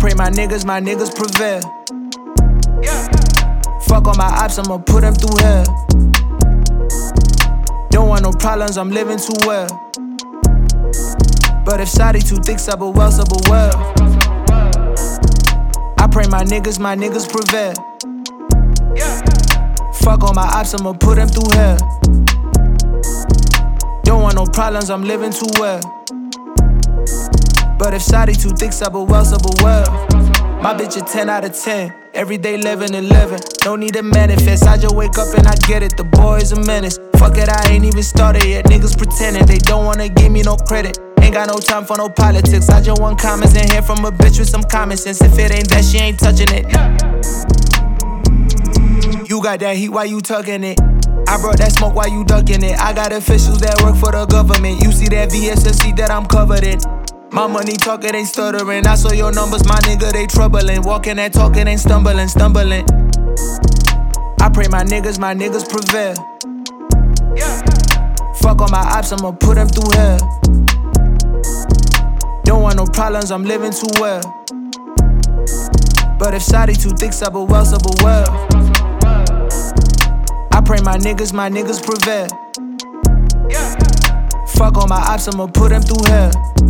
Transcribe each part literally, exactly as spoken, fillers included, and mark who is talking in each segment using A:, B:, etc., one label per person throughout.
A: pray my niggas, my niggas prevail. Fuck all my ops, I'ma put them through hell. Don't want no problems, I'm living too well. But if Shawty too thick, sub a well, sub a well. I pray my niggas, my niggas prevail. Fuck all my ops, I'ma put them through hell. Don't want no problems, I'm living too well. But if Shawty too thick, sub a well, sub a well. My bitch a ten out of ten. Every day living and living. No need to manifest. I just wake up and I get it. The boy is a menace. Fuck it, I ain't even started yet. Niggas pretending they don't wanna give me no credit. Ain't got no time for no politics. I just want comments and hear from a bitch with some common sense. If it ain't that, she ain't touching it. You got that heat, why you tucking it? I brought that smoke, why you ducking it? I got officials that work for the government. You see that V S S C that I'm covered in. My money talking ain't stuttering. I saw your numbers, my nigga, they troubling. Walking and talking ain't stumbling, stumbling. I pray my niggas, my niggas prevail. Fuck all my ops, I'ma put them through hell. Don't want no problems, I'm living too well. But if Shawty too thick, sub a well, sub a well. I pray my niggas, my niggas prevail. Fuck all my ops, I'ma put them through hell.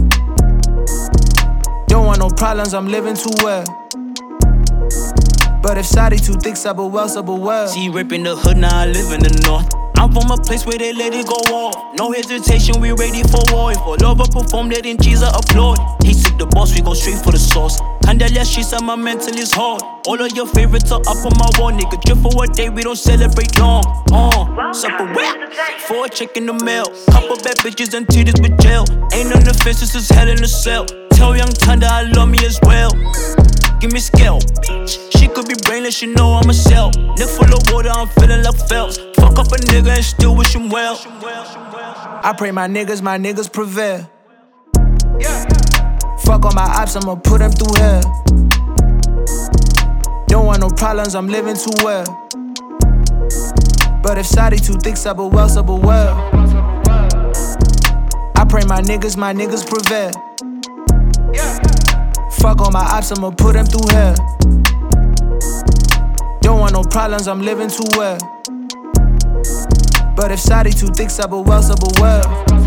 A: Don't want no problems, I'm living too well. But if Shawty too thick, sub a well, sub a well.
B: She ripping the hood, now I live in the north. I'm from a place where they let it go off. No hesitation, we ready for war. If all over perform, let in Jesus applaud. He took the boss, we go straight for the sauce. Candela, she said my mental is hard. All of your favorites are up on my wall. Nigga, drip for a day, we don't celebrate long. Uh, supper wet, for a check in the mail. Couple bad bitches and titties with jail. Ain't on the fence, this is hell in the cell. Tell young Thunder I love me as well. Give me scale, bitch. She could be brainless, she know I'm a cell. Neck full of water, I'm feeling like Phelps. Fuck up a nigga and still wish him well.
A: I pray my niggas, my niggas prevail. Fuck all my ops, I'ma put them through hell. Don't want no problems, I'm living too well. But if Shawty too thick, sub a well, sub a well. I pray my niggas, my niggas prevail. Fuck all my ops, I'ma put them through hell. Don't want no problems, I'm living too well. But if Shawty too thick, sub a well, sub a well.